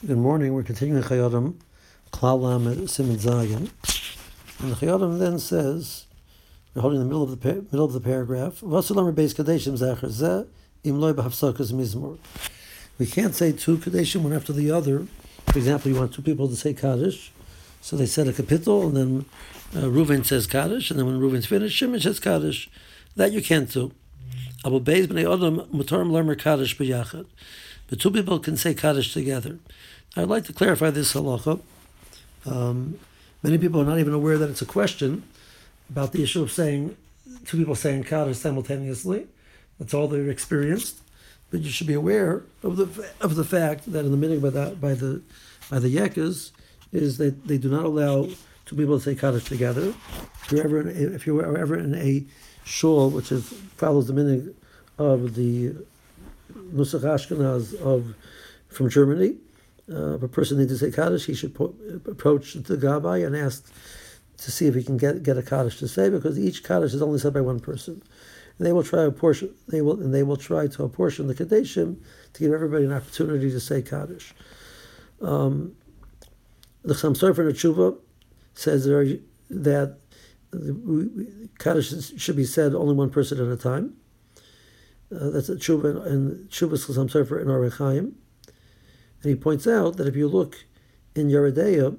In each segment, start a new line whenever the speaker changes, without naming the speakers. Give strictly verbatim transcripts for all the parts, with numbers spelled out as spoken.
Good morning. We're continuing Chayodim, Klal Lamed Siman Zayin, and the Chayodim then says, we're holding the middle of the par- middle of the paragraph. Vasulam Beis Kadeshim Zacher Zeh Im Loi B'Hafsakas Mizmor. We can't say two Kadeshim one after the other. For example, you want two people to say Kaddish, so they said a kapitel, and then uh, Reuven says Kaddish, and then when Reuven's finished, Shimon says Kaddish. That you can't do. Abu Beis Bnei Adam Mutarim Lermer Kaddish B'Yachad. But two people can say Kaddish together. I'd like to clarify this halacha. Um, many people are not even aware that it's a question about the issue of saying two people saying Kaddish simultaneously. That's all they're experienced. But you should be aware of the of the fact that in the minhag by the by the by the Yekas is that they do not allow two people to say Kaddish together. If you're ever in a, if you're ever in a shul which is follows the minhag of the Nusach Ashkenaz of from Germany, uh, if a person needs to say Kaddish, he should po- approach the Gabbai and ask to see if he can get get a Kaddish to say, because each Kaddish is only said by one person. And they will try a portion. They will and they will try to apportion the Kadeshim to give everybody an opportunity to say Kaddish. Um, the Chassam Sofer in Tshuva says there are, that the, Kaddish should be said only one person at a time. Uh, that's a Tshuva and Tshuva's Chassam Sofer in Orech Chaim. And he points out that if you look in Yeredeya,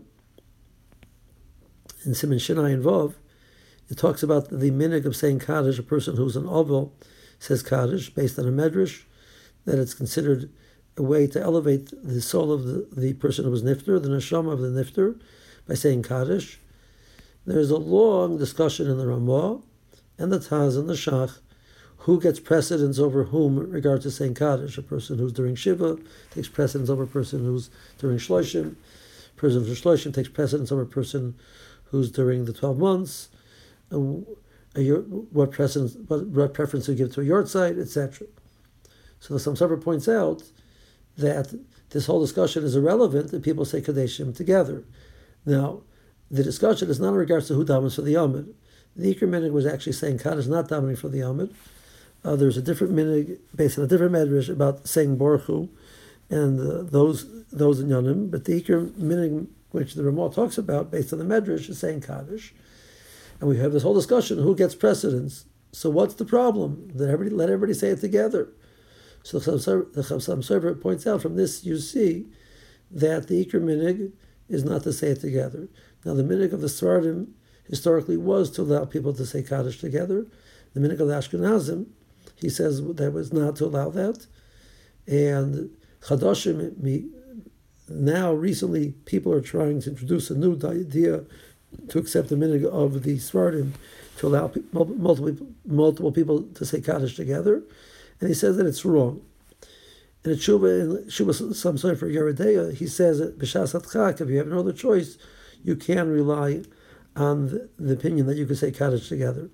in Siman Shinai and Vav, it talks about the minhag of saying Kaddish. A person who's an Ovel says Kaddish based on a Medrash, that it's considered a way to elevate the soul of the, the person who was Nifter, the Neshama of the Nifter, by saying Kaddish. There's a long discussion in the Ramah and the Taz and the Shach who gets precedence over whom in regard to saying Kaddish. A person who's during Shiva takes precedence over a person who's during Shloshim. A person who's Shloshim takes precedence over a person who's during the twelve months. A, a, what precedence, what, what preference we give to a yortzeit, et cetera. So the Chassam Sofer points out that this whole discussion is irrelevant if people say Kadeshim together. Now, the discussion is not in regards to who davens for the Yomid. The Iker minhag was actually saying Kaddish, not davening for the Yomid. Uh, there's a different minhag based on a different medrash about saying Baruch Hu, and uh, those those in Yonim. But the Iker minhag, which the Ramah talks about based on the medrash, is saying Kaddish. And we have this whole discussion: who gets precedence? So what's the problem? Let everybody let everybody say it together. So the Chassam Sofer points out from this you see that the Iker minhag is not to say it together. Now the minhag of the Sfardim historically was to allow people to say Kaddish together. The minhag of the Ashkenazim, he says that was not to allow that. And Chadashim, now recently people are trying to introduce a new idea to accept the minhag of the Sfardim to allow multiple multiple people to say Kaddish together. And he says that it's wrong. In a Tshuva, in Tshuva some sort for Yeredeya, he says that B'shas Atchak, if you have no other choice, you can rely on the, the opinion that you can say Kaddish together.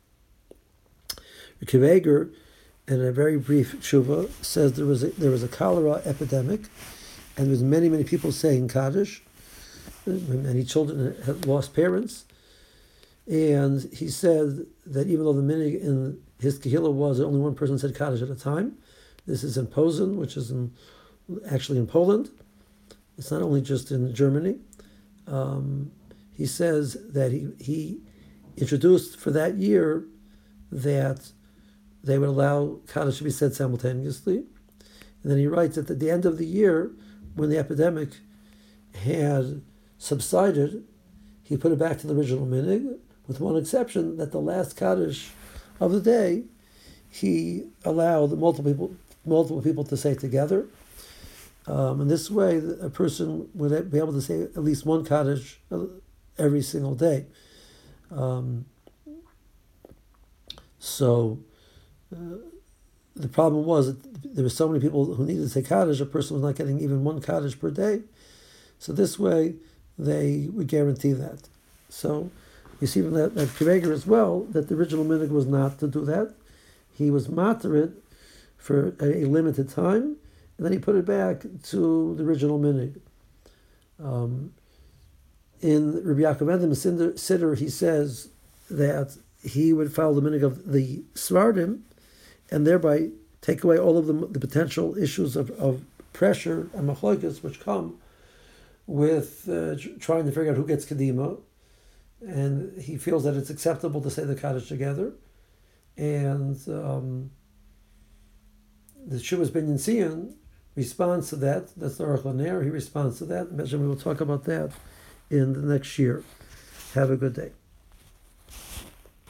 Kiveger, in a very brief Tshuva, says there was a, there was a cholera epidemic, and there was many, many people saying Kaddish. Many children had lost parents. And he said that even though the minhag in his Kehillah was that only one person said Kaddish at a time, this is in Posen, which is in, actually in Poland. It's not only just in Germany. Um, he says that he, he introduced for that year that they would allow Kaddish to be said simultaneously. And then he writes that at the end of the year, when the epidemic had subsided, he put it back to the original minhag, with one exception, that the last Kaddish of the day, he allowed multiple people, multiple people to say together. Um, and this way, a person would be able to say at least one Kaddish every single day. Um, so uh, the problem was that there were so many people who needed to say Kaddish, a person was not getting even one Kaddish per day. So this way, they would guarantee that. So you see from that, that Kiveger as well, that the original minhag was not to do that. He was materit for a, a limited time, and then he put it back to the original minhag. Um, in Rabbi Yaakov Edom Siddur, he says that he would follow the minhag of the Sfardim, and thereby take away all of the, the potential issues of, of pressure and machlokas which come with uh, trying to figure out who gets kedima, and he feels that it's acceptable to say the Kaddish together, and um, the Shuvas Ben Yinzion responds to that. That's the Aruch LaNer. He responds to that. Imagine we will talk about that in the next year. Have a good day.